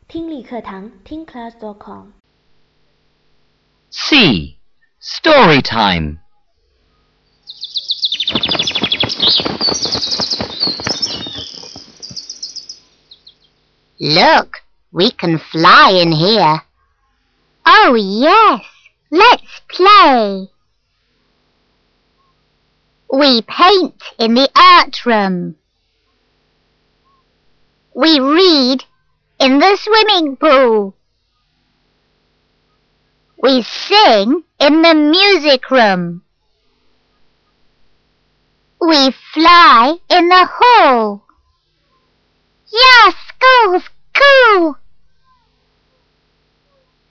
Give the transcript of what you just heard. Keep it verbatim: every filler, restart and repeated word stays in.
听力课堂听 class dot com。 C. Story time. Look, we can fly in here. Oh, yes, let's play. We paint in the art room. We read in the swimming pool. We sing in the music room. We fly in the hall. Yes, go, go!